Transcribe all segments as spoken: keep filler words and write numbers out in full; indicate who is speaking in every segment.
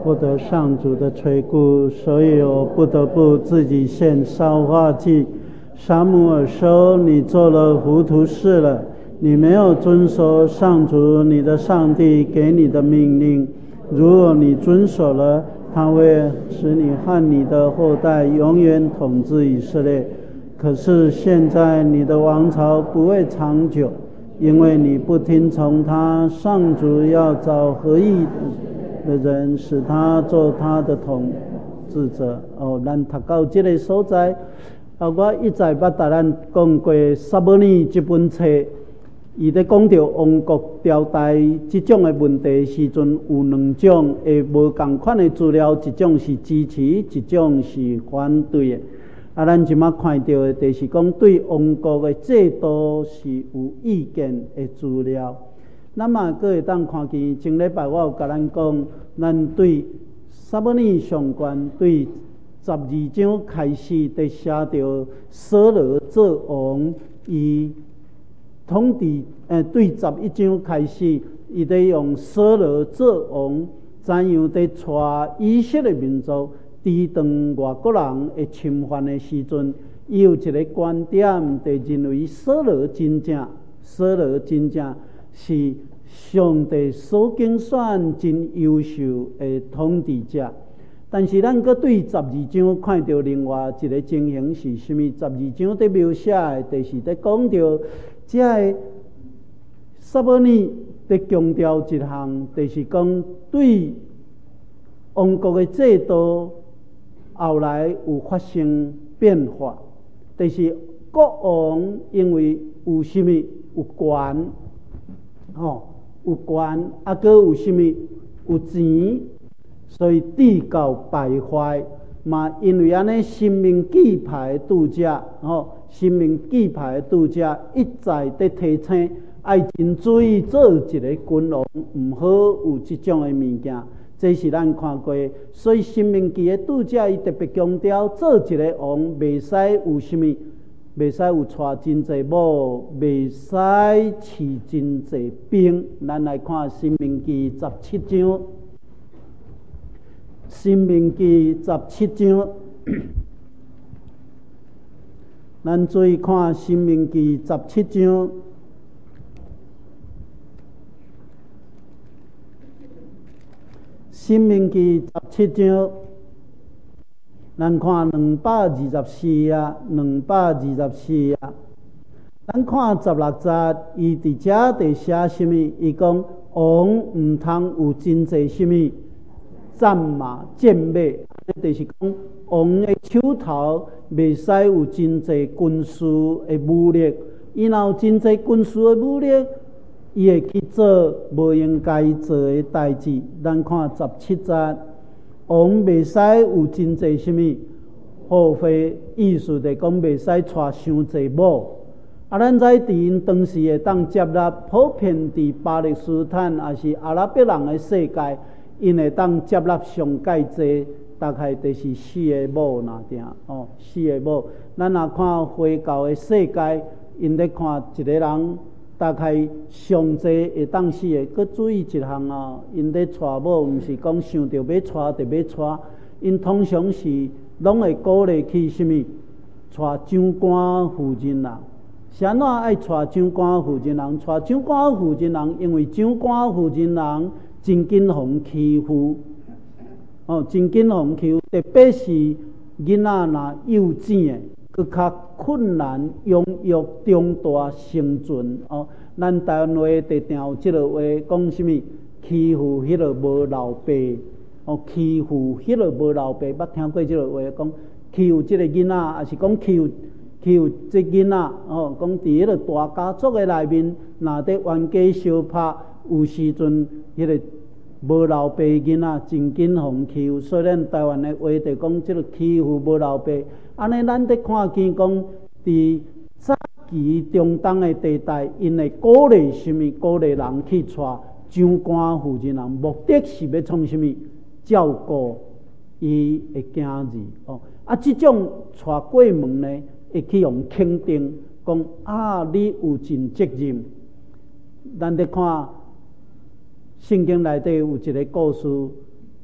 Speaker 1: 不得上主的垂顾，所以我不得不自己献烧化祭。撒母耳说：“你做了糊涂事了，你没有遵守上主你的上帝给你的命令。如果你遵守了，他会使你和你的后代永远统治以色列。可是现在你的王朝不会长久，因为你不听从他。上主要找合意的人，使他做他的统治者。”哦，咱读到这个所在，啊，我一再捌甲咱讲过《撒母耳》这本册，伊咧讲到王国朝代这种的问题时阵，有两种诶无同款的资料，一种是支持，一种是反对的。啊，咱即马看到的，就是讲对王国的制度是有意见的资料。那么，各位当看见前礼拜我有甲咱讲，咱对撒母耳上悬对十二章开始，得写到扫罗做王，伊统治诶，对十一章开始，伊得用扫罗做王，怎样得带以色列民族抵挡外国人的侵犯的时阵，伊有一个观点，就认为扫罗真正，扫罗真正是上帝所拣选真优秀的统治者。但是咱搁对十二章看到另外一个情形是什么？十二章在描写的，就是在讲到这个撒母耳在强调一项，就是讲对王国的制度后来有发生变化，就是国王因为有什么有权，哦，有权，啊，搁有什么有钱。所以地教败坏嘛，因为安尼生命记牌度假，吼，生命记牌度假一再在提醒，爱真注意做一个君王，唔好有这种的物件。这是咱看过，所以生命记的度假伊特别强调，做一个王袂使有什么，袂使有带真济某，袂使饲真济兵。咱来看生命记十七章。申命记十七章，咱注意看申命记十七章。申命记十七章，咱看两百二十四啊，两百二十四啊。咱看十六节，伊伫遮伫写什么？伊讲王毋通有真济什么？战马、战马，就是讲王的手头袂使有真济军事的武力，伊若有真济军事的武力，伊会去做无应该做的代志。咱看十七节，王袂使有真济什么耗费，意思就讲袂使带伤济某。啊，咱知伫因当时会当接纳普遍伫巴勒斯坦也是阿拉伯人的世界。因会当接纳上界济，大概就是四个某那定哦，四个某。咱若看回教的世界，因咧看一个人大概上济会当四个。佮注意一项哦，因咧带某，毋是讲想着要带就要带，因通常是拢会鼓励去什么带长官负责人。是安怎爱带长官负责人？带长官负责人，因为长官负责人。真紧互欺负，哦，真紧互欺负，特别是囡仔若幼稚的，佮较困难养育长大生存。哦，咱台湾话常常有即个话，讲什么欺负迄个无老爸，哦，欺负迄个无老爸，捌听过即个话，讲欺负即个囡仔，也是讲欺负欺负即囡仔，哦，讲伫迄个大家族的内面，若得冤家相拍，有时阵迄个。无老爸囡仔真紧互欺负，所以咱台湾的话就讲即个欺负无老爸。安尼咱得看见讲，伫早期中东的地带，因会鼓励什么？鼓励人去带长官负责人，目的是要创什么？照顾伊的囝儿哦。啊，即种带过门呢，会去用肯定，讲啊，你有尽责任。咱得看。圣经内底有一个故事，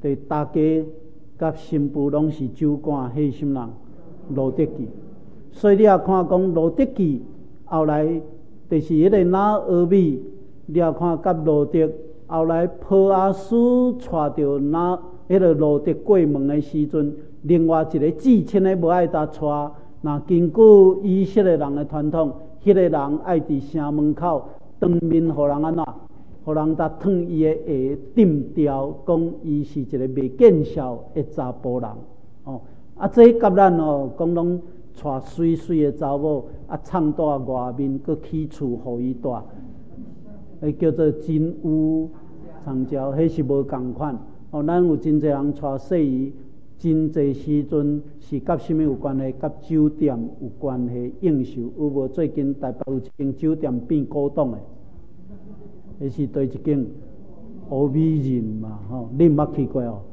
Speaker 1: 对大家甲新妇拢是酒馆迄心人罗德记，所以你也看讲罗德记后来就是迄个拿俄米，你也看甲罗德后来波阿斯带着拿迄个罗德过门的时阵，另外一个至亲的无爱搭带，那根据以色列人的传统，迄、那个人爱伫城门口当面互人安怎，互人搭烫伊的下定调，讲伊是一个未见效的查甫人。哦，啊，这甲咱哦讲拢带水水的查某，啊，藏在外面，佮起厝互伊住，迄叫做金屋藏娇，迄是无共款。哦，咱有真侪人带细姨。真侪时阵是甲什么有关系？甲酒店有关系，应酬有无？最近台北有一间酒店变古董的，迄是对一间欧美人嘛，吼，你毋捌去过哦？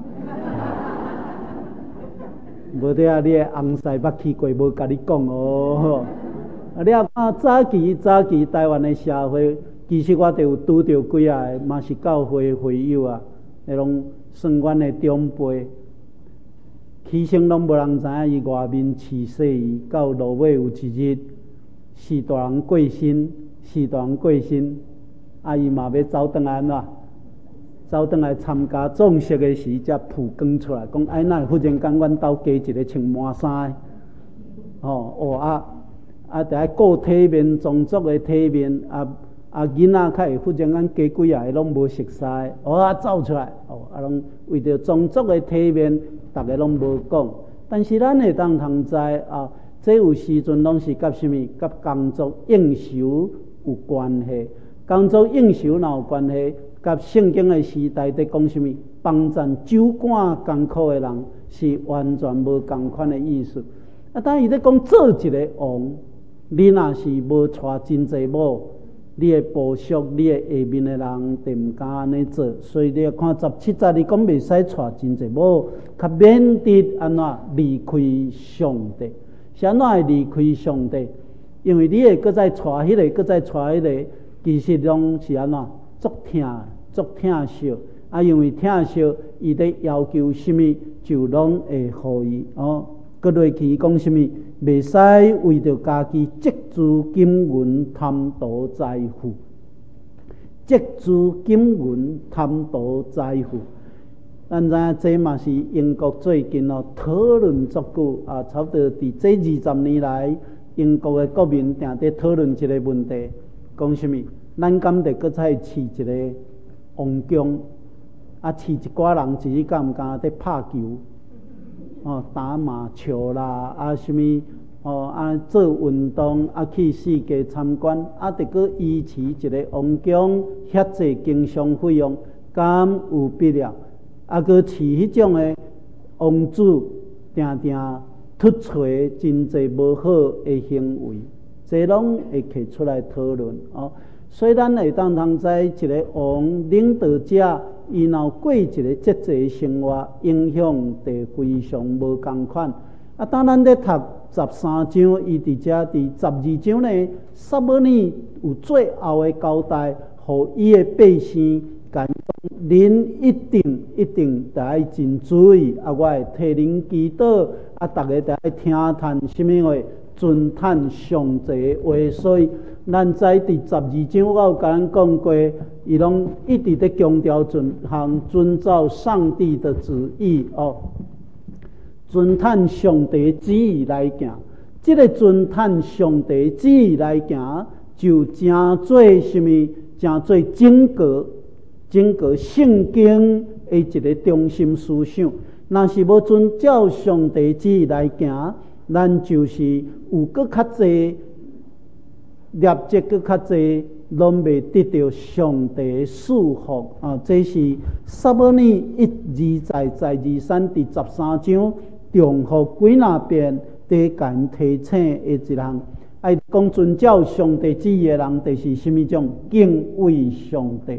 Speaker 1: 无得啊，你的翁婿捌去过，无甲你讲哦。啊，你啊看早期早期台湾的社会，其实我就有拄着几啊个，嘛是教会会友啊，那种算阮的长辈。起先拢无人知影，伊外面饲细姨，到落尾有一日，四大人过身，四大人过身，啊伊嘛要走转来安怎？走转来参加葬式的时，才曝光出来，讲哎那忽然间阮兜加一个穿满衫的，哦哦啊啊，得爱顾体面，庄重的体面，啊啊囡仔较会忽然间加几啊个拢无熟悉，哦啊走出来，哦啊拢为着庄重的体面。大家拢无讲，但是咱会当通知啊，这有时阵拢是甲什么？甲工作应酬有关系。工作应酬哪有关系？甲圣经的时代在讲什么？帮赞酒馆艰苦的人是完全无共款的意思。啊，当伊在讲做一个王，你若是无带真济某。你的部属，你的下面的人，就毋敢安尼做，所以你要看十七节，你讲袂使带真济某，较免得安怎离开上帝。是安怎会离开上帝？因为你会搁再带迄个，搁再带迄个，其实拢是安怎足疼，足疼惜。啊，因为疼惜，伊在要求什么，就拢会互伊哦。搁落去讲什么？袂使为着家己积资金银贪图财富，积资金银贪图财富。咱知影这嘛是英国最近哦讨论足久啊，差不多伫这二十年来，英国的国民定在讨论一个问题，讲什么？咱敢得搁再饲一个王宫，啊，饲一寡人自己敢毋敢在拍球？哦，打麻将啦，啊，什么哦，啊，做运动，啊，去世界参观，啊，得搁维持一个王宫，遐济经商费用，敢有必要？啊，搁饲迄种的王子，定定突锤真济无好的行为，这拢会摕出来讨论哦。所以咱会当通知一个王领导者。伊若过一个节制生活，影响就非常无共款。啊，当咱咧读十三章，伊伫遮伫十二章呢，撒母耳有最后的交代，互伊的百姓讲：恁一定一定得爱真注意，啊，我会替恁祈祷，啊，逐个得爱听叹什么话，尊叹上帝的话。所以，咱在第十二章我有甲咱讲过。伊拢一直在强调遵行遵照上帝的旨意哦，遵探上帝旨意来行。这个遵探上帝旨意来行，就真做什么？真做整个整个圣经的一个中心思想。若是无遵照上帝旨意来行，咱就是有搁较济业绩，搁较济。拢未得到上帝的祝福啊！这是撒母耳一而再再而三第十三章重复几若遍，在甲提醒的一项。爱讲遵照上帝旨意的人，就是什么种敬畏上帝。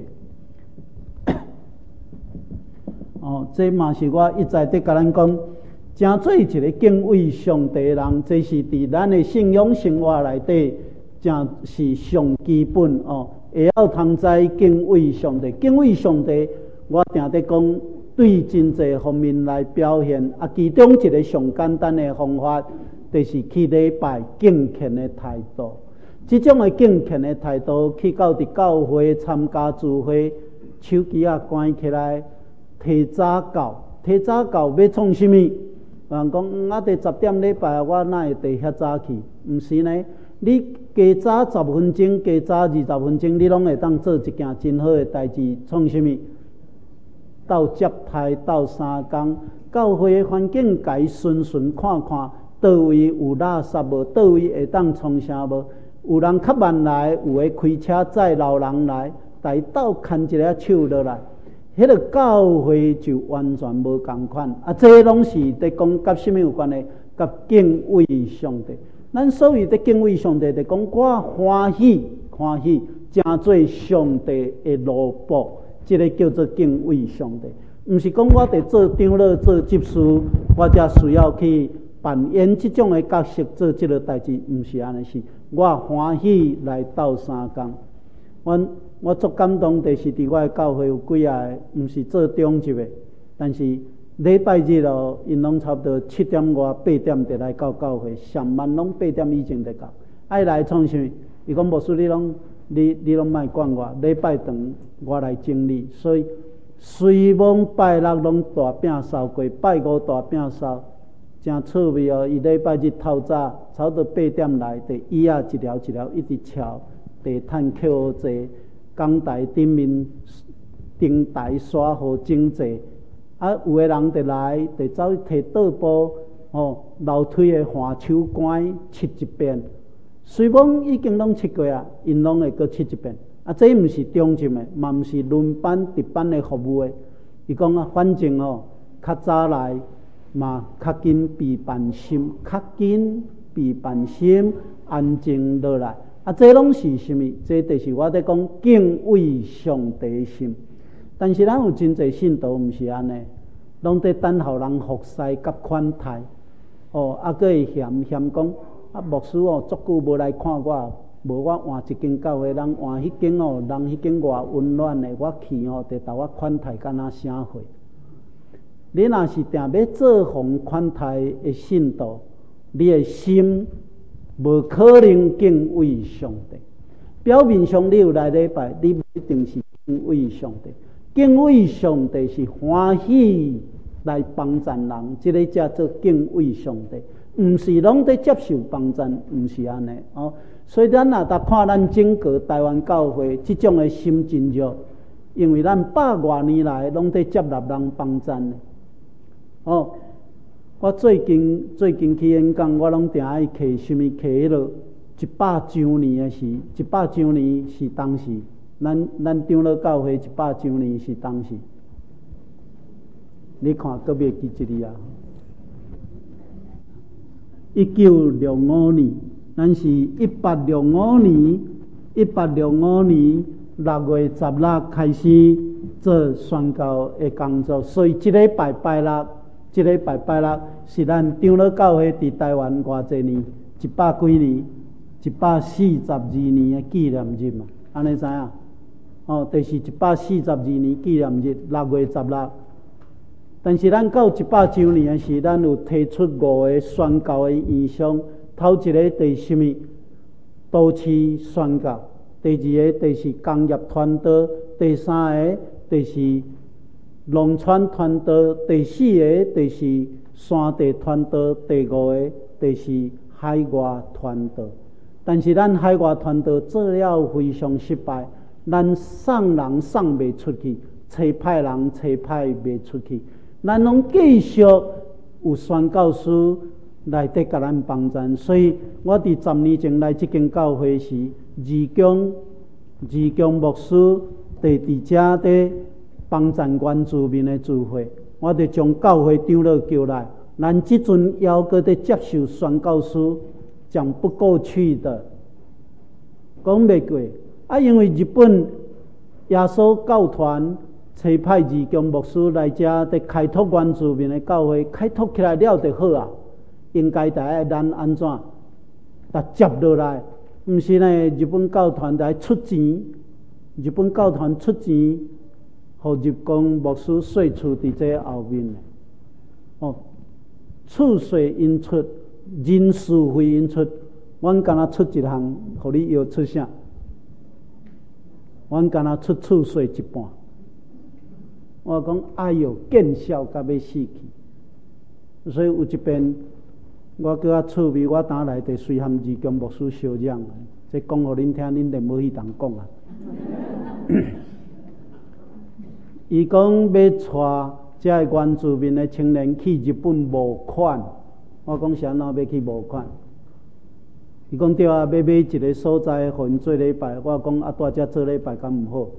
Speaker 1: 哦，这嘛是我一再在甲咱讲，真做一个敬畏上帝的人，这是伫咱的信仰生活内底。正是上基本哦，会晓通知敬畏上帝。敬畏上帝，我定在讲， 对真济方面来表现。啊，其中一个上简单的方法，就是去礼拜敬虔的态度。这种的敬虔的态度，去到伫教会参加聚会，手机啊关起来，提早到，提早到要创什么？有人讲，我伫十点礼拜，我哪会伫遐早去？毋是呢，你加早十分钟，加早二十分钟，你拢会当做一件真好的代志。创什么？到接待，到三工，教会的环境，甲伊顺顺看看，倒位有垃圾无？倒位会当创啥无？有人较慢来，有诶开车载老人来，大斗牵一个手落来，迄个教会就完全无共款。啊，这拢是伫讲甲什么有关系？甲敬畏上帝。咱所谓的敬畏上帝，就讲我欢喜欢喜，成做上帝的奴仆。这个叫做敬畏上帝，毋是讲我伫做长老、做执事，我才需要去扮演这种的角色，做这个代志，毋是安尼事。我欢喜来斗三工，我我足感动，就是伫我的教会有几啊个，毋是做中级的，但是礼拜日咯，因拢差不多七点外、八点就来到教会，上班拢八点以前就到。爱来创啥？伊讲牧师，你拢。你你拢莫管我，礼拜长我来整理，所以随望拜六拢大饼烧过，拜五大饼烧，真趣味哦。伊礼拜日透早差不多八点来，就椅仔一条一条一直敲，地毯扣好坐，讲台顶面灯台刷好整齐。啊，有个人就来，就走去摕桌布，哦，楼梯的下手管漆一遍。虽望已经拢七过啊，因拢会搁七一遍。啊，这毋是中级的，嘛毋是轮班值班的服务的。伊讲啊，反正哦，较早来嘛，较紧闭办心，较紧闭办心，安静落来。啊，这拢是什么？这就是我在讲敬畏上帝的心。但是咱有真侪信徒毋是安尼，拢在等候人服侍甲款待。哦，啊，搁会嫌嫌讲。啊，牧师哦，足久无来看我，无我换一间教会，人换迄间哦，人迄间偌温暖的，我去哦，得到我款待敢若啥货。你若是定要做奉款待的信徒，你的心无可能敬畏上帝。表面上你有来礼拜，你一定是敬畏上帝。敬畏上帝是欢喜来帮助人，这个叫做敬畏上帝。毋是拢在接受帮赞，毋是安尼哦。所以咱若逐看咱整个台湾教会即种的心真热，因为咱百外年来拢在接纳人帮赞的。哦，我最近最近去演讲，我拢定爱摕什么摕迄落一百周年的时，一百周年是当时，咱咱长老教会一百周年是当时。你看个别记一哩啊。一九六五年，咱是一八六五年，一八六五年六月十六开始做宣教的工作，所以这礼拜拜六，这礼拜拜六是咱长老教会伫台湾偌济年，一百几年，一百四十二年的纪念日嘛，安尼知影？哦，就是一百四十二年纪念日，六月十六。但是咱到一百周年的时，咱有提出五个宣教的意向。头一个就是什么？都市宣教；第二个就是工业传道；第三个就是农村传道；第四个就是山地传道；第五个就是海外传道。但是咱海外传道做了非常失败，咱送人送袂出去，找派人找派袂出去。咱拢继续有宣教师来得甲咱帮助，所以我伫十年前来这间教会时，义工义工牧师伫伫遮伫帮助原住民的聚会，我就将教会长老叫来，咱即阵要搁伫接受宣教师，讲不过去的，讲袂过啊，因为日本耶稣教团。找派义工牧师来遮，伫开拓原住民的教会，开拓起来了就好啊。应该大家咱安怎？但接落来，毋是呢？日本教团来出钱，日本教团出钱， 互入宫牧师说出伫这后面的。哦，次岁因出，人事费因出，阮敢若出一项，互你要出啥？阮敢若出次岁一半。我讲哎哟，见笑甲要死去。所以有一遍，我叫较趣味，我当内底随含二宫牧师相让，这讲互恁听，恁就无去当讲啊。伊讲要带这个原住民的青年去日本募款，我讲是安怎要去募款？伊讲对啊，要买一个所在，互因做礼拜。我讲啊，在遮做礼拜敢毋好？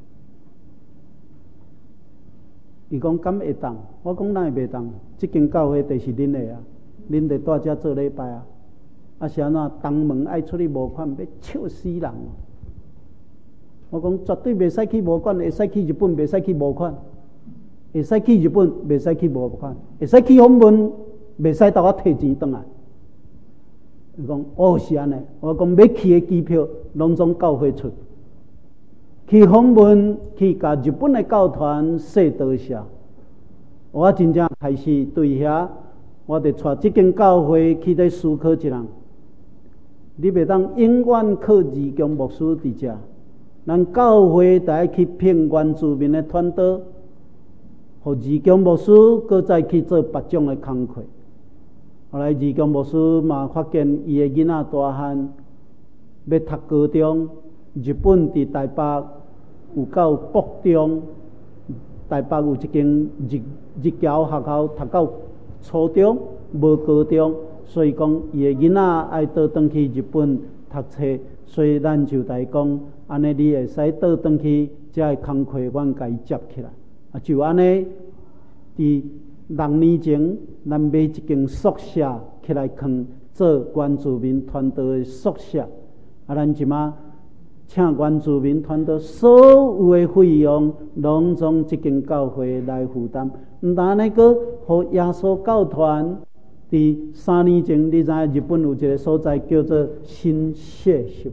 Speaker 1: 伊讲敢会当？我讲哪会袂当？即间教会就是恁的啊，恁得在遮做礼拜啊。啊是安怎？东门爱出去募款，要笑死人。我讲绝对袂使去募款，会使去日本，袂使去募款。会使去日本，袂使去募款；会使去访问，袂使到我摕钱转来。伊讲哦是安尼，我讲要去的机票拢总教会出。去访问，去甲日本的教团说多谢。我真正开始对遐，我得带这间教会去咧思考一人。你袂当永远靠二宫牧师伫遮，咱教会得爱去聘原住民的团队。互二宫牧师，搁再去做别种的工课。后来二宫牧师嘛发现伊的囡仔大汉要读高中，日本伫台北有到国中，台北有一间日日侨学校读到初中，无高中，所以讲伊的囡仔爱倒转去日本读册，所以咱就来讲，安尼你会使倒转去，这个工课阮甲伊接起来。啊，就安尼，伫六年前，咱买一间宿舍起来囥做原住民团队的宿舍。啊，咱即马请原住民团队所有的费用，拢从这间教会来负担。毋但安尼个，互耶稣教团伫三年前，你知影日本有一个所在叫做新泻，是无？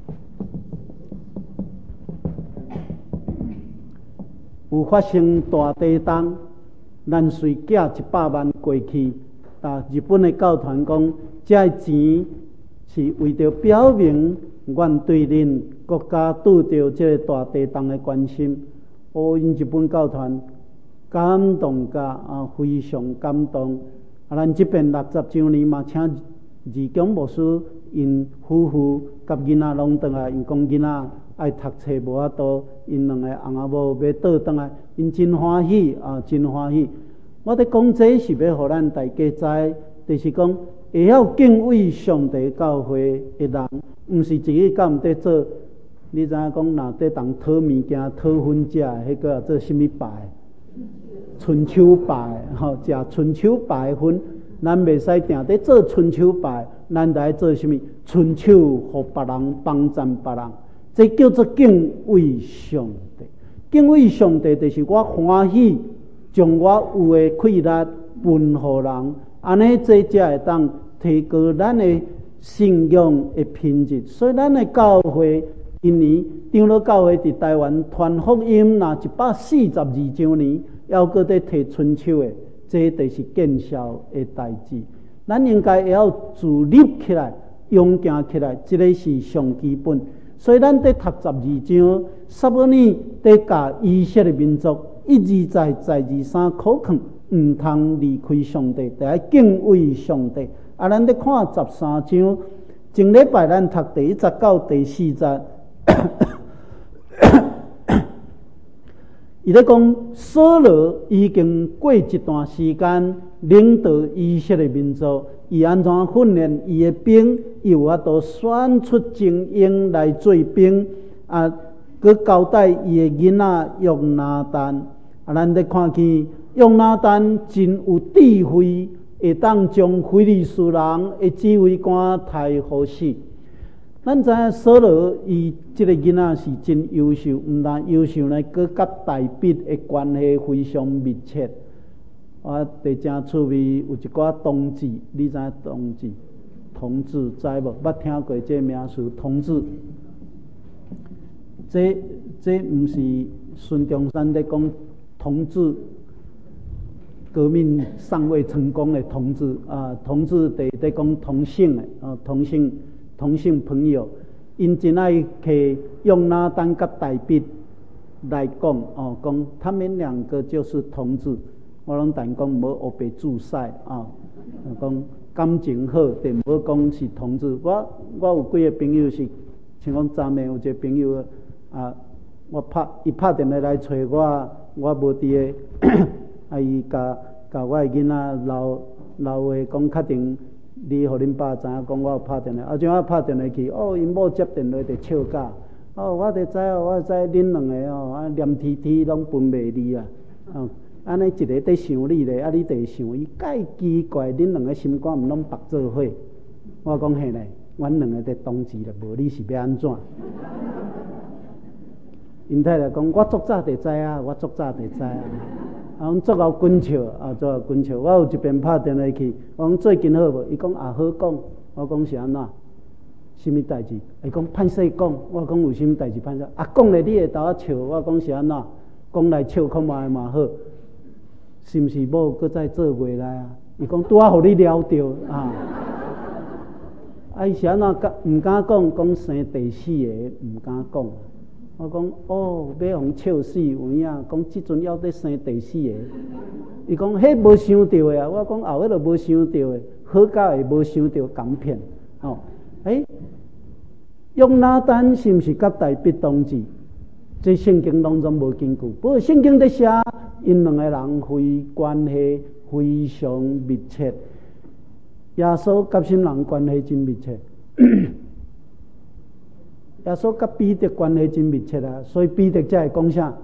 Speaker 1: 有发生大地震，咱随寄一百万过去，啊，日本的教团讲，这钱是为着表明阮对恁国家拄着这个大地震的关心。哦，因日本教团感动甲啊，非常感动。啊，咱这边六十周年嘛，请二宫牧师因夫妇甲囡仔拢倒来，因讲囡仔爱读册无法度，因两个翁仔某要倒转来，因真欢喜啊，真欢喜。我伫讲这是要互咱大家知，就是讲会晓敬畏上帝教会的人，毋是自己敢毋得做。你知影讲，若得当讨物件、讨粉食，迄个做什么拜？春秋拜，吼，食春秋拜粉，咱袂使定伫做春秋拜，咱得做什么？春秋互别人帮赞别人。这叫做敬畏上帝。敬畏上帝就是我欢喜，将我有的气力分予人，安尼这才会当提高咱的信仰的品质。所以咱的教会今年长老教会伫台湾传福音，若一百四十二周年，要搁在摕春秋的，这就是见效的代志。咱应该会晓自立起来，勇行起来，这个是上基本。所以咱在读十二章，撒母耳在教以色列民族一而再、再而三口劝，毋通离开上帝，得爱敬畏上帝。啊，咱在看十三章，前礼拜咱读第一节到第四节，伊咧讲扫罗已经过一段时间领导以色列民族，伊安怎训练伊的兵，伊有法度选出精英来做兵，啊，佮交代伊的囡仔约拿单。啊，咱咧看见约拿单真有智慧，会当将非利士人的指挥官杀好死。咱知影扫罗伊这个囡仔是真优秀，毋但优秀呢，佮甲大卫的关系非常密切。我第正趣味有一寡同志，你知影同志？同志知无？捌听过这名词同志？这这毋是孙中山在讲同志革命尚未成功的同志啊，同志在在讲同性的啊，同性同性朋友，因真爱去用那单甲大笔来讲哦，讲他们两个就是同志。我拢但讲无黑白注释啊，讲感情好，但无讲是同志。我我有几个朋友是，像讲昨暝有一个朋友啊，我拍伊拍电话来找我，我无伫个，啊伊甲甲我的囡仔老老话讲，确定你互恁爸知影讲我有拍电话，啊，像我拍电话去，哦，因某接电话就笑架，哦，我就知哦，我知恁两个哦，啊黏贴贴拢分袂离啊，哦。安尼一个在想你咧，啊你在想伊，介奇怪，恁两个心肝毋拢白做伙。我讲嘿咧，阮两个在同志咧，无你是要安怎？因太太讲，我足早就知啊，我足早就知啊。啊，阮足够滚笑啊，足够滚笑。我有一遍拍电话去，我讲最近好无？伊讲也好讲。我讲是安怎？什么代志？伊讲歹势讲。我讲有什么代志歹势？啊，讲咧你会斗啊笑。我讲是安怎？讲来笑看嘛嘛好。是毋是某搁再做袂来啊？伊讲拄啊，互你撩着啊！啊，伊是安怎敢毋敢讲？讲生第四个毋敢讲。我讲哦，要互笑死有影，讲即阵要得生第四个。伊讲迄无想到的啊！我讲后尾就无想到的，好甲会无想到港片哦。诶，用哪单是毋是甲大笔同志？这圣经当中无根据，不过圣经在写。因两个人非关系非常密切，耶稣甲什么人关系真密切？耶稣甲彼得关系真密切啊，所以彼得才会讲啥？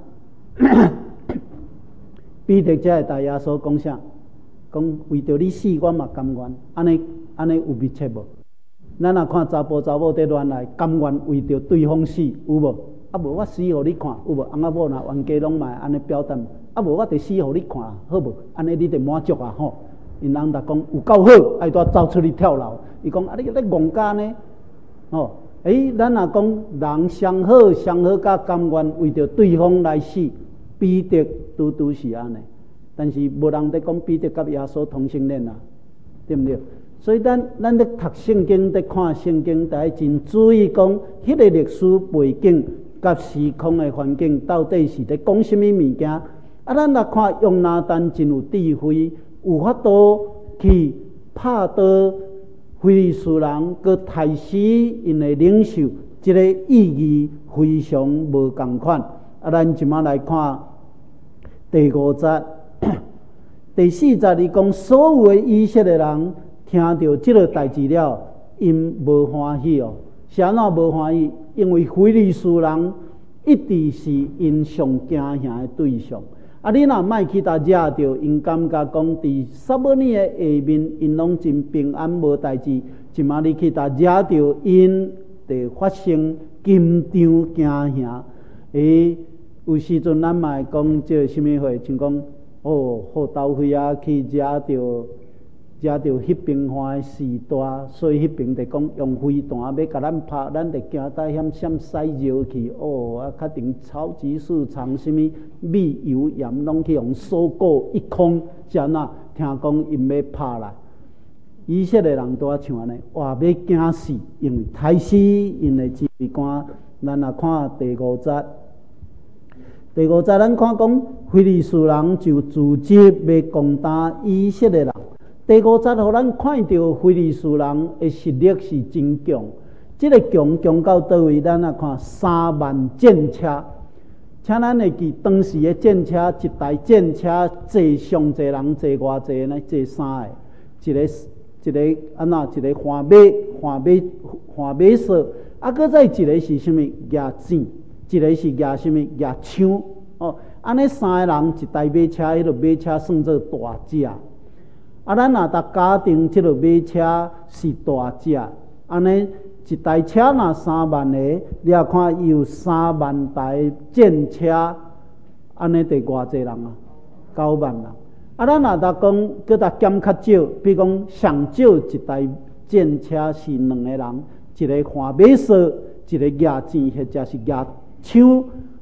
Speaker 1: 彼得才会对耶稣讲啥？讲为着你死，我嘛甘愿。安尼安尼有密切无？咱若看查甫查某在恋爱，甘愿为着对方死，有无？啊无我死互你看，有无？翁仔某若冤家拢嘛安尼表达。啊无我得死互你看，好无？安尼你得满足啊吼！因人逐讲有够好，爱拄走出去跳楼。伊讲啊，你咧戆家呢？哦，诶，咱若讲人相好相好，甲甘愿为着对方来死，彼得拄拄是安尼。但是无人在讲彼得甲耶稣同性恋啊，对毋对？所以咱咱咧读圣经，咧看圣经，得爱真注意讲迄个历史背景甲时空的环境到底是咧讲什么物件。啊，咱来看用拿单真有智慧，有法度去拍倒非利士人，佮杀死因的领袖，这个意义非常无同款。啊，咱即马来看第五节、第四节，伊讲所有的以色列人听到这个代志了，因无欢喜哦。是安怎无欢喜？因为非利士人一直是因上惊吓的对象。啊！你若莫去甲惹着，因感觉讲伫撒母耳的下面，因拢真平安无代志。即马你去甲惹着，因就发生紧张惊吓。诶，有时阵咱嘛会讲这什么话，像讲哦，好斗会啊去惹着惹着迄边花的时代，所以迄边就讲用飞弹要甲咱拍，咱就惊带险险驶绕去。哦，啊，确定超级市场什么米油盐拢去用锁过一空，是安那？听讲因要拍来，以色列人都啊像安尼，哇，要惊死，因为杀死因的指挥官。咱来看第五节，第五节咱看讲，非利士人就组织要攻打以色列人。第五节，互咱看到非利士人的实力是真强。这个强强到倒位？咱来看三万战车，请咱会记当时的战车，一台战车坐上济人，坐偌济呢？坐三个，一个一个安那？一个换马，换马，换马车。啊，搁再一个是什么？牙剪，一个是牙什么？牙枪。哦，安尼三个人一台马车，迄个马车算做大只。啊，咱若搭假定即个马车是大只，安尼一台车若三万个，你也看有三万台战车，安尼得偌济人啊？九万人。啊，咱若搭讲，搁搭减较少，比如讲上少一台战车是两个人，一个换马车，一个牙剪或者是牙枪。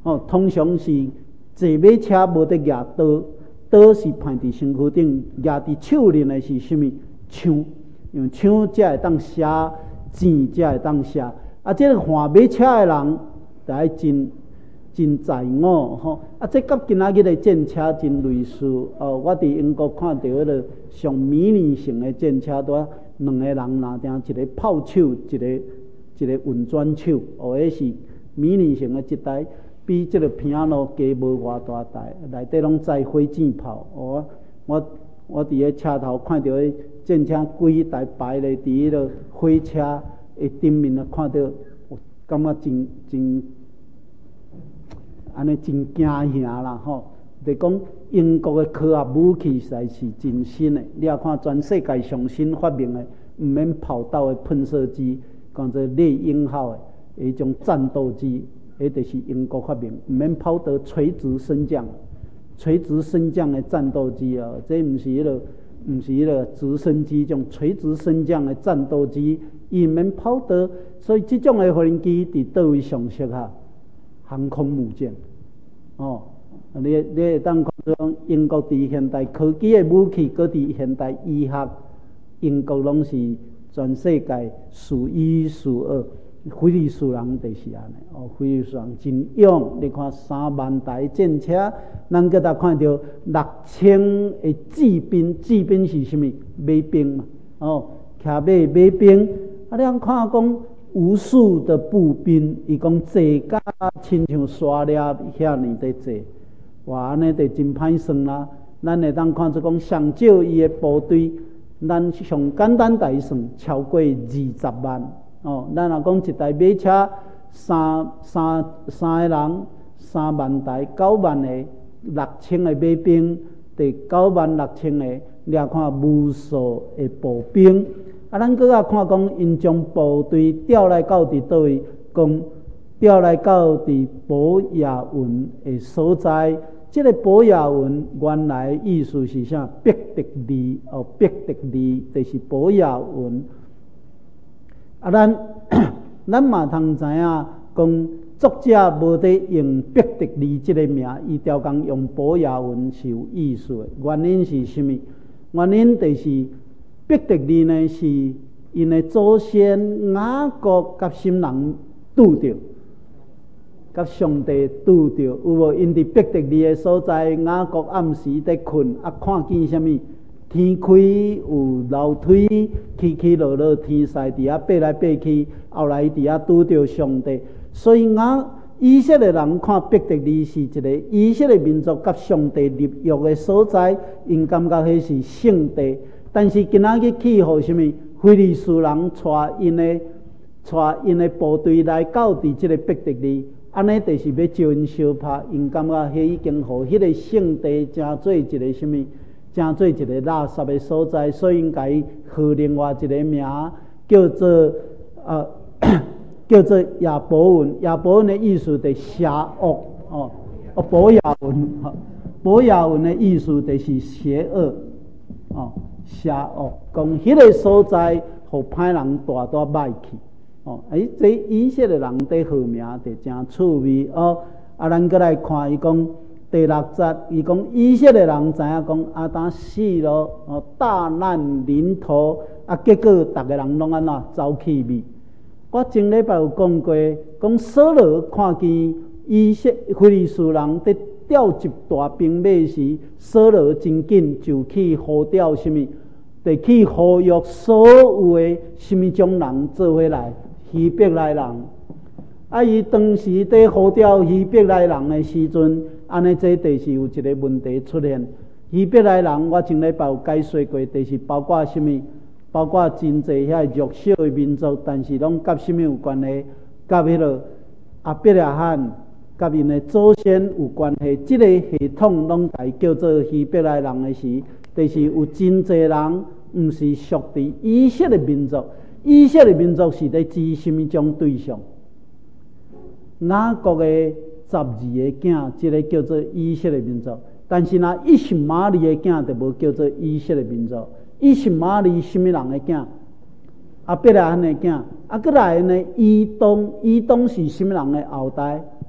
Speaker 1: 哦，通常是坐马车无得举刀，刀是放伫身躯顶，举伫手里的是什么枪？用枪才会当写钱，才会当写。啊，这个换马车的人，就爱真真在我吼。啊，这甲今仔日的战车真类似。哦，我伫英国看到迄个上迷你型的战车，拄啊两个人拿定一个炮手，一个一个运转手。哦，迄是迷你型的一台，比这个平安路加无偌大台，内底拢载火箭炮。哦，我我伫个车头看到迄战车规台排咧，伫迄个火车的顶面啊，看到，感觉真真，安尼真惊吓啦吼！就讲英国的科学武器实在是真新的，你也看全世界上新发明的，毋免跑道的喷射机，讲做猎鹰号的迄种战斗机，迄就是英国发明，毋免跑道垂直升降。垂直升降的战斗机啊，这毋是迄个，毋是迄个直升机，种垂直升降的战斗机，伊免跑道，所以这种的无人机伫倒位上适合航空母舰。哦，你你会当看到英国伫现代科技的武器，搁伫现代医学，英国拢是全世界数一数二。菲利斯人就是安尼，哦，菲利斯人真勇。你看三万台战车，咱搁搭看到六千的骑兵，骑兵是什么？马兵嘛，哦，骑马马兵。啊，你通看讲无数的步兵，伊讲坐甲亲像沙粒遐尼在坐，哇，安尼就真歹算啦。咱会当看出讲上少伊的部队，咱上简单来算超过二十万。哦，咱若讲一台马车三三三个人，三万台九万个六千个马兵，第九万六千个，你也看无数的步兵。啊，咱搁较看讲，因将部队调来到伫倒位，讲调来到伫博雅文的所在。这个博雅文原来意思是啥？伯特利哦，伯特利就是博雅文。啊，咱咱嘛通知影，讲作者无得用伯特利这个名，伊调工用博雅文是有意思的。原因是什么？原因就是伯特利呢是因的祖先雅各甲心人拄着，甲上帝拄着，有无？因伫伯特利的所在，雅各暗时伫困，啊，看见什么？天开有楼梯，起起落落，天晒伫遐爬来爬去，后来伫遐拄着上帝。所以我以色列人看伯特利是一个以色列民族甲上帝立约的所在，因感觉迄是圣地。但是今仔日去互什么？菲利斯人带因的带因的部队来到伫即个伯特利，安尼就是要招因相拍，因感觉迄已经互迄个圣地成做一个什么？成做一个垃圾的所在，所以应该号另外一个名，叫做呃叫做亚伯文。亚伯文的意思就是邪恶哦，哦，博雅文，博雅文的意思就是邪恶哦，邪恶。讲迄个所在，互歹人大大歹去哦。哎，这以色列人的号名就真趣味哦。啊，咱过来看伊讲。第六节，伊讲以色列人知影讲亚当死咯，哦，大难临头啊，结果逐个人拢安怎走去灭。我前礼拜有讲过，讲扫罗看见以色菲利斯人伫调集大兵马时，扫罗真紧就去呼调什么，就去呼吁所有的什么种人做伙来，希伯来人。啊，伊当时伫呼调希伯来人的时阵。安尼，这就是有一个问题出现。希伯来人，我前礼拜有解说过，就是包括什么？包括真济遐弱小的民族，但是拢甲什么有关系？甲迄个阿伯拉罕，甲因的祖先有关系。这个系统拢来叫做希伯来人的时，就是有真济人毋是属于以色列民族。以色列民族是咧指什么种对象？雅各的十二个囝，即个叫做以色列民族。但是若以实玛利的囝就无叫做以色列民族。以实玛利什么人的囝？阿伯拉罕的囝。啊，过来呢？以东，以东是什么人的后代？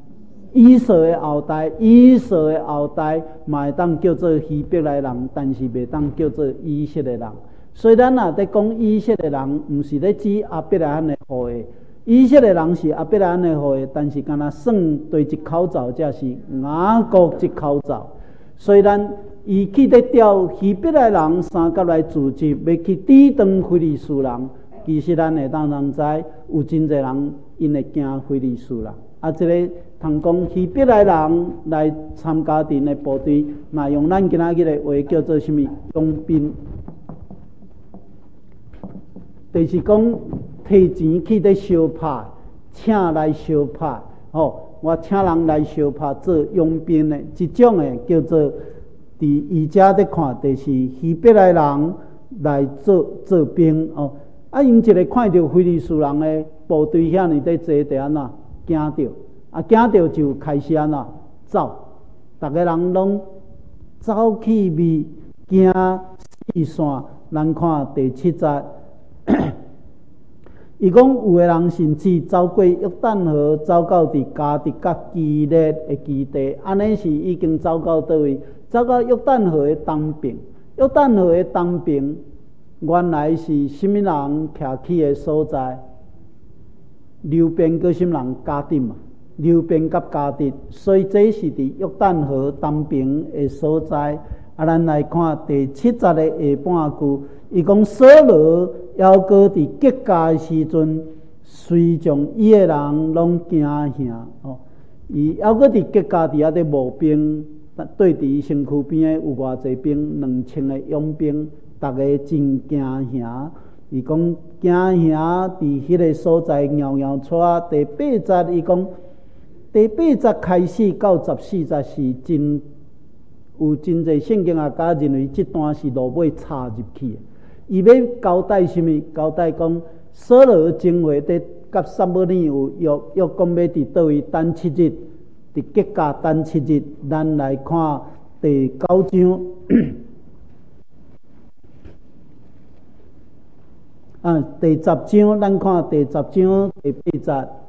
Speaker 1: 以色的后代，以色的后代嘛会当叫做希伯来人，但是袂当叫做以色列人。虽然啊，在讲以色列人，毋是咧指阿伯拉罕的后裔，以色列人是阿伯拉罕的后裔，但是敢若算对一口罩，才是雅各一口罩。虽然伊去咧调希伯来人三甲来聚集，要去抵挡非利士人，其实咱会当人知，有真侪人因会惊非利士人。啊，这个通讲希伯来人来参加阵的部队，那用咱今仔日的话叫做什么佣兵？就是讲摕钱去咧相拍，请来相拍，吼，我请人来相拍做佣兵的，这种的叫做伫伊遮咧看，就是希伯来人来做做兵哦。啊，因一个看到非利士人的部队遐尼咧坐，伫安怎惊着，啊惊着就开始安怎走，逐个人拢走去咪惊四散。咱看第七节。伊讲有个人甚至走过约旦河，走到伫加迪甲基列的基地，安尼是已经走到倒位？走到约旦河的东边。约旦河的东边原来是什么人徛起的所在？流便跟什么人家丁嘛？流便甲家丁，所以这是伫约旦河东边的所在。啊，咱来看第七节的下半句，伊讲扫罗犹阁伫吉甲的时阵，随从伊的人拢惊吓哦。伊犹阁伫吉甲伫遐咧募兵，对伫伊身躯边的有偌济兵，两千个佣兵，逐个真惊吓。伊讲惊吓伫迄个所在摇摇带。第八节伊讲，第八节开始到十四节是真。有真侪圣经学家认为这段是落尾插入去的，伊要交代什么？交代讲扫罗精华伫甲撒母耳有约约讲要伫倒位等七日，伫吉甲等七日。咱来看第九章，啊，第十章，咱看第十章第八节。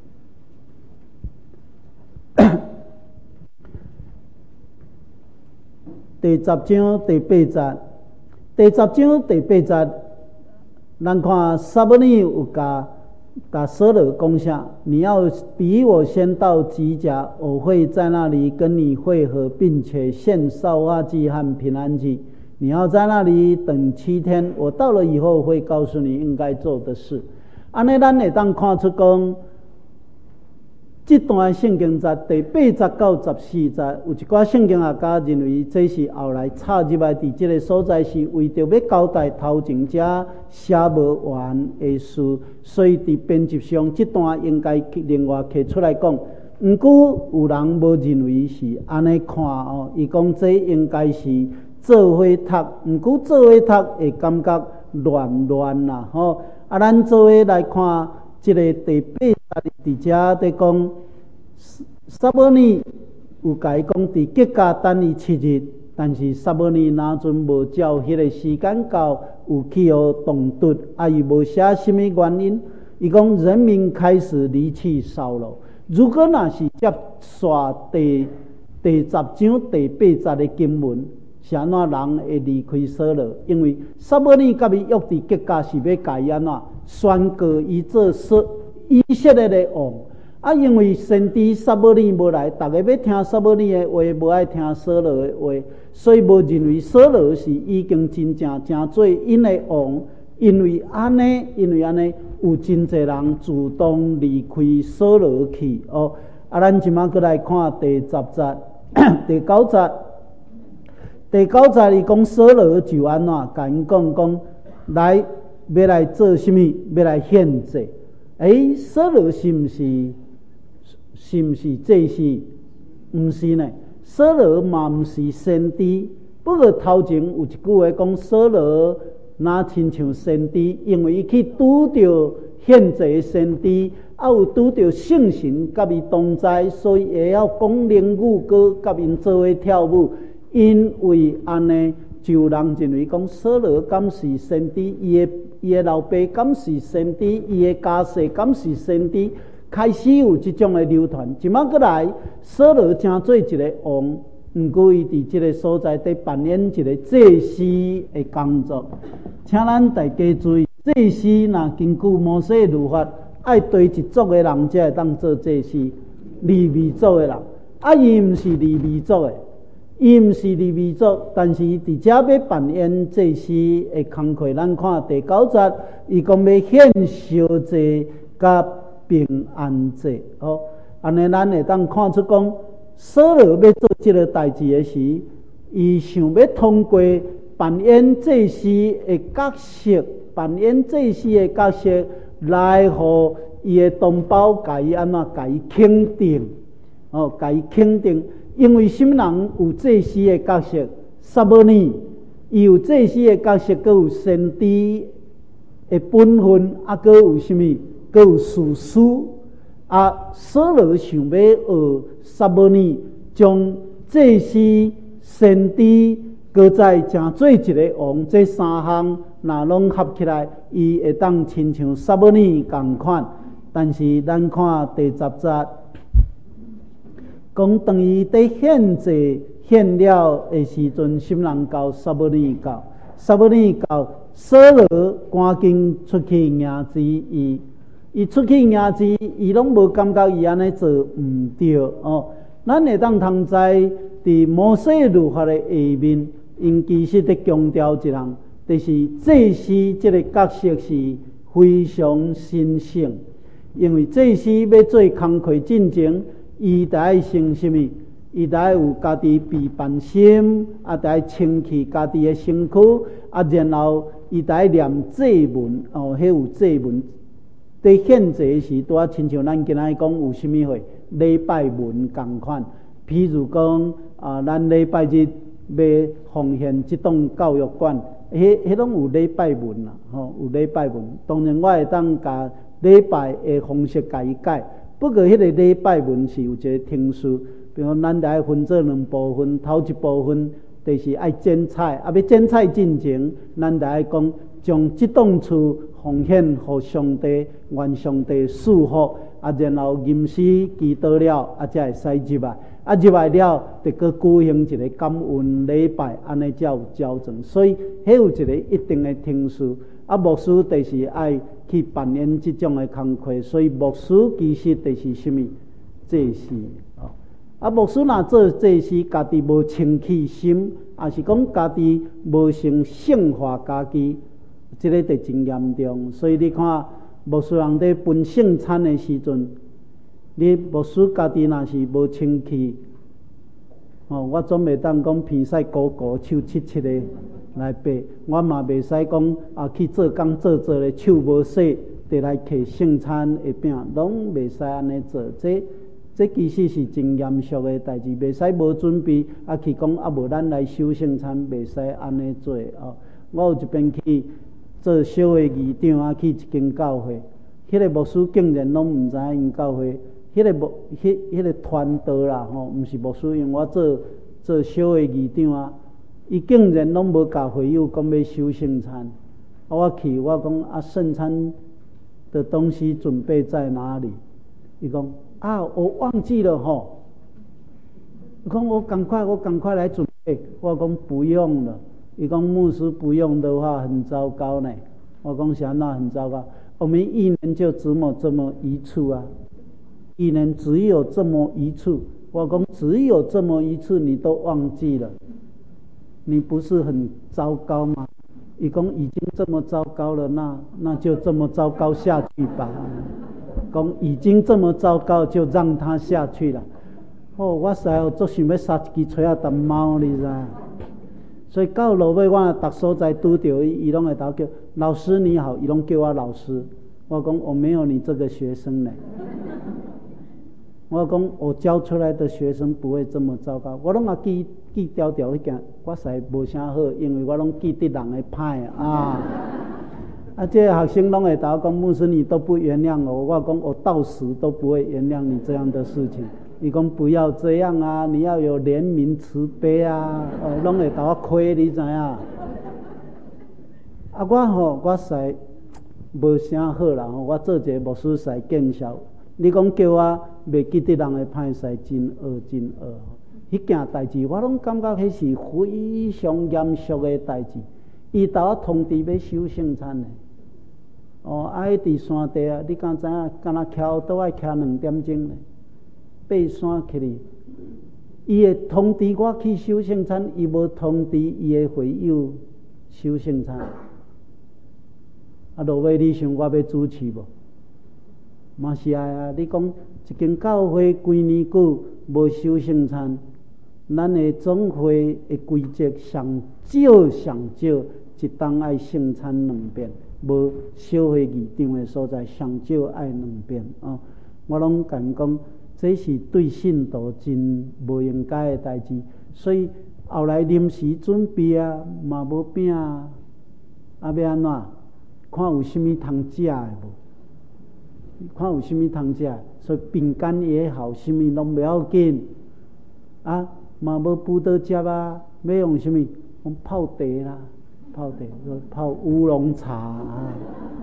Speaker 1: 第十章第八节，第十章第八节，咱看撒母耳有甲甲扫罗讲啥？你要比我先到吉甲，我会在那里跟你会合，并且献烧化祭和平安祭。你要在那里等七天，我到了以后会告诉你应该做的事。安尼咱会当看出讲。这段圣经在第八节到十四节，有一寡圣经学家认为这是后来插入来伫这个所在，是为着要交代头前者写无完的事，所以伫编辑上这段应该另外摕出来讲。毋过有人无认为是安尼看哦，伊讲这应该是做伙读，毋过做伙读会感觉乱乱啦吼。啊，咱做伙来看这个第八。伫遮伫讲，撒母耳有甲伊讲伫吉甲等伊七日，但是撒母耳哪阵无照迄个时间到，有去互动毒，啊伊无写什么原因。伊讲人民开始离弃扫罗。如果若是接续第第十章第八节的经文，是安怎人会离开扫罗？因为撒母耳甲伊约伫吉甲是要甲伊安怎宣告伊做扫。以色列的王啊，因为先知撒母耳无来，大家要听撒母耳的话，无爱听扫罗的话，所以无认为扫罗是已经真正正做因的王。因为安尼，因为安尼，有真侪人主动离开扫罗去哦。啊，咱即马过来看第十节、第九节。第九节伊讲扫罗就安怎甲因讲讲，来要来做什么？要来献祭。诶，扫罗是毋是是毋是祭司？毋是呢，扫罗嘛毋是先知。不过头前有一句话讲，扫罗哪亲像先知，因为伊去拄着献祭的先知，啊有拄着圣神甲伊同在，所以会晓讲灵语，搁甲因做伙跳舞。因为安尼，就人认为讲扫罗敢是先知，伊的伊的老爸敢是先知，伊的家世敢是先知， 开始有这种的流传。即摆过来，扫罗成做一个王，毋过伊伫即个所在伫扮演一个祭司的工作。请咱大家注意，祭司若根据摩西律法，爱对一族的人才会当做祭司，利未族的人，啊，伊毋是利未族的。伊毋是利未族，但是伫遮要扮演祭司的工课。咱看第九节，伊讲要献烧祭甲平安祭。哦，安尼咱会当看出讲，扫罗要做即个代志的时，伊想要通过扮演祭司的角色，扮演祭司的角色来互伊的同胞甲伊安怎甲伊肯定，哦，甲伊肯定。因为什么人有祭司的角色？撒母耳，伊有祭司的角色，佮有先知的本分，啊，佮有什么？佮有士师。啊，扫罗想要学撒母耳，将祭司、先知，佮再正做一个王，这三项若拢合起来，伊会当亲像撒母耳共款。但是咱看第十节。讲当伊伫献祭献了的时阵，心人到撒母耳到，撒母耳到，扫罗赶紧出去迎接伊。伊出去迎接，伊拢无感觉伊安尼做毋对哦。咱会当通知伫摩西律法的下面，因其实伫强调一项，就是祭司这个角色是非常神圣，因为祭司要做工课进前。伊得爱先什么？伊得爱有家己备办心，啊，得爱清气家己的身躯，啊，然后伊得爱念祭文，哦，迄有祭文。伫献祭时，拄啊，亲像咱今仔讲有啥物货礼拜文共款。譬如讲啊，咱礼拜日要奉献即栋教育馆，迄迄拢有礼拜文啦，吼，有礼拜文。当然，我会当甲礼拜的方式甲伊改。不过，迄个礼拜文是有一个程序，比如咱得爱分做两部分，头一部分就是爱剪彩，啊，要剪彩进前，咱得爱讲将即栋厝奉献互上帝，愿上帝赐福，啊，然后吟诗祈祷了，啊，才会使入来，啊，入来了，得搁举行一个感恩礼拜，安尼才有交证。所以，迄有一个一定的程序。啊，牧师就是爱去扮演这种的工课，所以牧师其实就是什么祭司哦。啊，牧师若做祭司，家己无清气心，也是讲家己无成圣化家己，这个就真严重。所以你看，牧师人在分圣餐的时阵，你牧师家己若是无清气，哦，我总袂当讲鼻屎糊糊，手七七的。来背，我嘛袂使讲啊去做工做做咧，手无洗，得来摕圣餐的饼，拢袂使安尼做。这这其实是真严肃的代志，袂使无准备啊去讲啊无咱来守圣餐，袂使安尼做哦。我有一边去做小的义长啊，去一间教会，迄、那个牧师竟然拢毋知影因教会，迄、那个牧迄迄个传道啦吼，毋是牧师，因我做做小的义长啊。伊竟然拢无甲会友讲要守圣餐，啊，我去我讲啊，圣餐的东西准备在哪里？伊讲啊，我忘记了吼。伊讲我赶快，我赶快来准备。我讲不用了。伊讲牧师不用的话很糟糕呢。我讲是安怎很糟糕？我们一年就只么这么一次啊，一年只有这么一次。我讲只有这么一次，你都忘记了。你不是很糟糕吗？伊讲已经这么糟糕了，那那就这么糟糕下去吧。讲已经这么糟糕，就让它下去了。哦，我实在做想要杀一只找啊只猫，你知道？所以到落尾，我逐所在拄着伊，伊拢会头叫老师你好，伊拢叫我老师。我讲我没有你这个学生呢。我讲我教出来的学生不会这么糟糕，我拢啊记记条条迄件，我实在无啥好，因为我拢记得人的歹啊。啊，这些学生拢会头讲牧师你都不原谅我，我讲我到死都不会原谅你这样的事情。你讲不要这样啊，你要有怜悯慈悲啊，哦，拢会头亏你知影？啊，我吼我实在无啥好啦，我做一个牧师实见效。 你讲叫我袂记得人的歹势，真恶真恶。迄件代志，我拢感觉迄是非常严肃的代志。伊甲我通知要守圣餐的。哦，啊，迄伫山地啊，你敢知影？敢若徛倒爱徛两点钟咧，爬山去哩。伊会通知我去守圣餐，伊无通知伊的会友守圣餐。啊，落尾你想我要主持无？嘛是爱啊！你讲一间教会几年久无守圣餐，咱的总会的规则上少上少一冬爱圣餐两遍，无小会议场的所在上少爱两遍哦。我拢敢讲，这是对信徒真无应该的代志，所以后来临时准备啊，嘛无饼啊，啊要安怎？看有啥物通食的无？看有啥物通食，所以饼干也好，啥物拢不要紧啊，嘛无葡萄汁啊，要用啥物？用泡茶啦，泡茶，泡乌龙茶啊，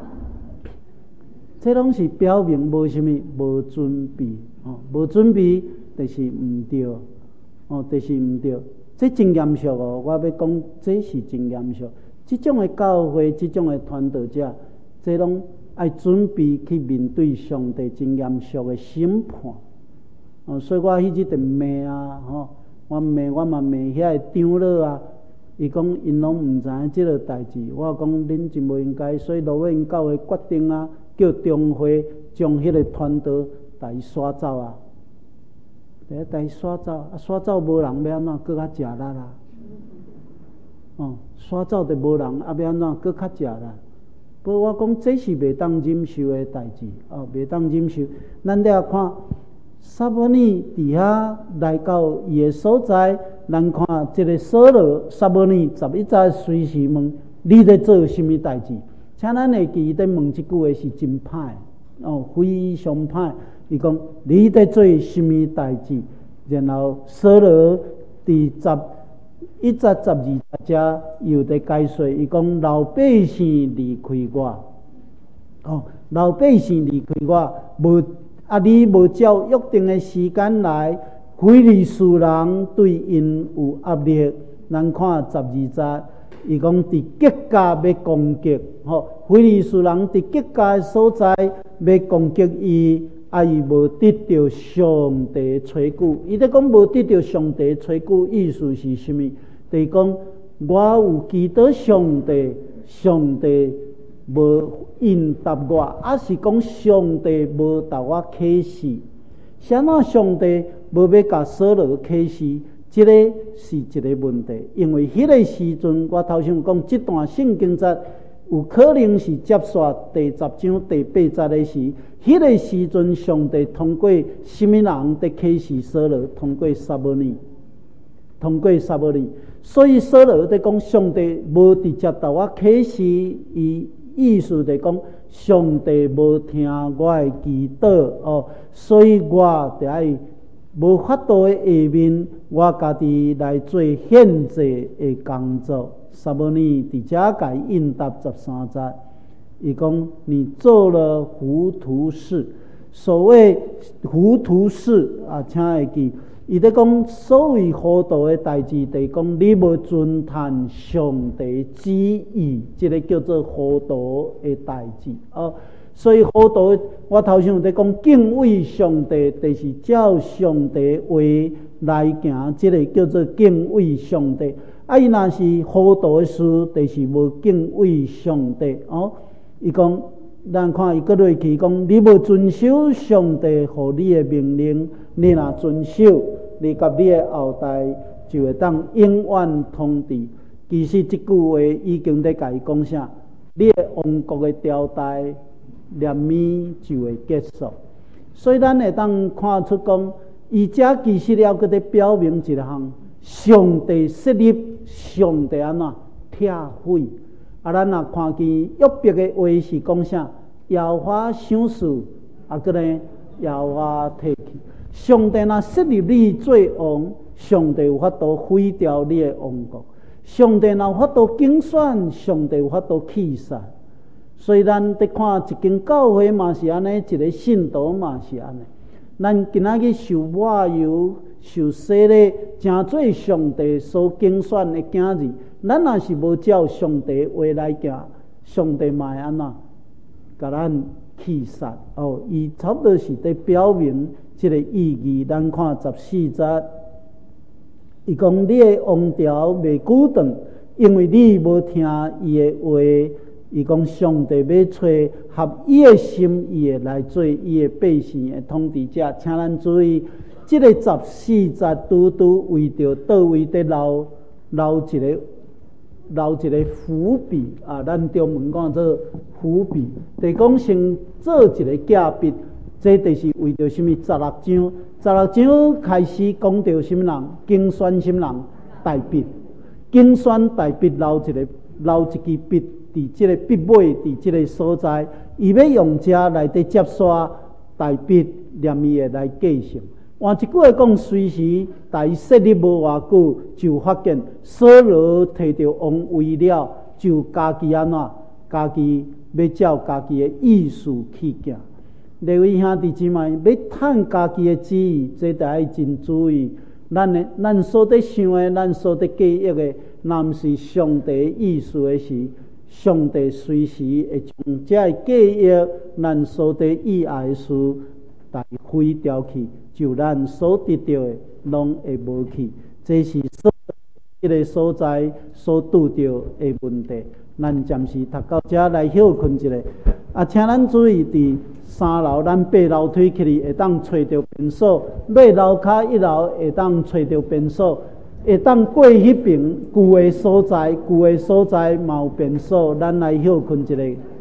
Speaker 1: 这拢是表明无啥物，无准备哦，无准备就是毋对哦，就是毋对，这真严肃哦，我要讲，这是真严肃。这种的教会，这种的传道者，这拢爱准备去面对上帝真严肃的审判。哦，所以我迄日就骂啊，吼、哦，我骂我嘛骂遐个长老啊，伊讲因拢毋知影即个代志，我讲恁真无应该，所以落尾因教会决定啊，叫中会将迄个传道带刷走啊，带带刷走，啊刷走无人要安怎，搁较食力啦。哦，刷走就无人，啊要安怎？搁较食啦。不过我讲这是袂当忍受的代志，哦，袂当忍受。咱了看撒母耳伫遐来到伊的所在，咱看这个扫罗撒母耳十一节随时问你在做什么代志？请咱会记得问一句话是真歹，哦，非常歹。伊讲你在做什么代志？然后扫罗伫十。一节十二节又在解说，伊讲老百姓离开我，哦，老百姓离开我，无啊，你无照约定的时间来，非利士人对因有压力。咱看十二节，伊讲伫吉甲要攻击，吼、哦，非利士人伫吉甲的所在要攻击伊。啊！伊无得到上帝吹鼓，伊咧讲无得到上帝吹鼓，意思是啥物？就是讲我有祈祷上帝，上帝无应答我，啊是讲上帝无答我启示。啥那上帝无要甲扫罗启示？这个是一个问题，因为迄个时阵，我头先讲这段圣经节。有可能是接续第十章第八节的时，迄、那个时阵，上帝通过什么人在启示扫罗？通过撒母耳，通过撒母耳。所以扫罗在讲上帝无直接甲我启示，伊意思在讲上帝无听我的祈祷哦，所以我得爱无法度的下面，我家己来做献祭的工作。撒母耳伫遮甲应答十三节，伊讲你做了糊涂事。所谓糊涂事啊，请会记，伊在讲所谓糊涂的代志，就是讲你无遵探上帝旨意，这个叫做糊涂的代志哦。所以糊涂，我头先有在讲敬畏上帝，就是照上帝话来行，这个叫做敬畏上帝。啊，伊若是糊涂的事，就是无敬畏上帝哦。伊讲，咱看伊搁落去讲，你无遵守上帝互你的命令，你若遵守，你甲你的后代就会当永远通治。其实这句话已经在甲伊讲啥？你的王国的朝代连绵就会结束。所以咱会当看出讲，伊遮其实了搁在表明一项。上帝设立，上帝安怎拆毁？啊，咱若看见约伯的话是讲啥？耶和华赏赐，啊，个呢耶和华摕去。上帝若设立你做王，上帝有法度毁掉你的王国；上帝若有法度竞选，上帝有法度弃杀。 所以咱伫看一间教会嘛是安尼，一个信徒嘛是安尼。咱今仔日受抹油、受洗礼，真做上帝所拣选的囝儿。咱若是无照上帝话来行，上帝嘛会安怎？甲咱气杀哦！伊差不多是伫表明即个意义。咱看十四节，伊讲你的王朝未久长，因为你无听伊的话。伊讲上帝要找合伊的心意的来做伊的百姓的统治者，请咱注意，即、这个十四节拄拄为着倒位伫留留一个留一个伏笔啊！咱中文讲做伏笔，就讲先做一个假笔，这就是为着什么？十六章，十六章开始讲到什么人？竞选什么人？大笔，竞选大笔留一个留一支笔。伫即个笔尾，伫即个所在，伊要用遮来伫接刷大笔，念伊的来继承。换一句话讲，随时大设立无偌久，就发现扫罗摕到王位了，就家己安怎？家己要照家己的意思去行。各位兄弟姊妹，要趁家己的旨意，这得爱真注意。咱的咱所伫想的，咱所伫记忆的，若毋是上帝意思的时。上帝随时会将这个记忆，咱所得意爱的事，来毁掉去，就咱所得到的，拢会无去。这是所一个所在所拄到的问题。咱暂时读到这来休困一下。啊，请咱注意，伫三楼咱爬楼梯起去，会当找到便所；落楼骹一楼会当找到便所。会当过迄边旧的所在，旧的所在嘛有便所，咱来休困一下。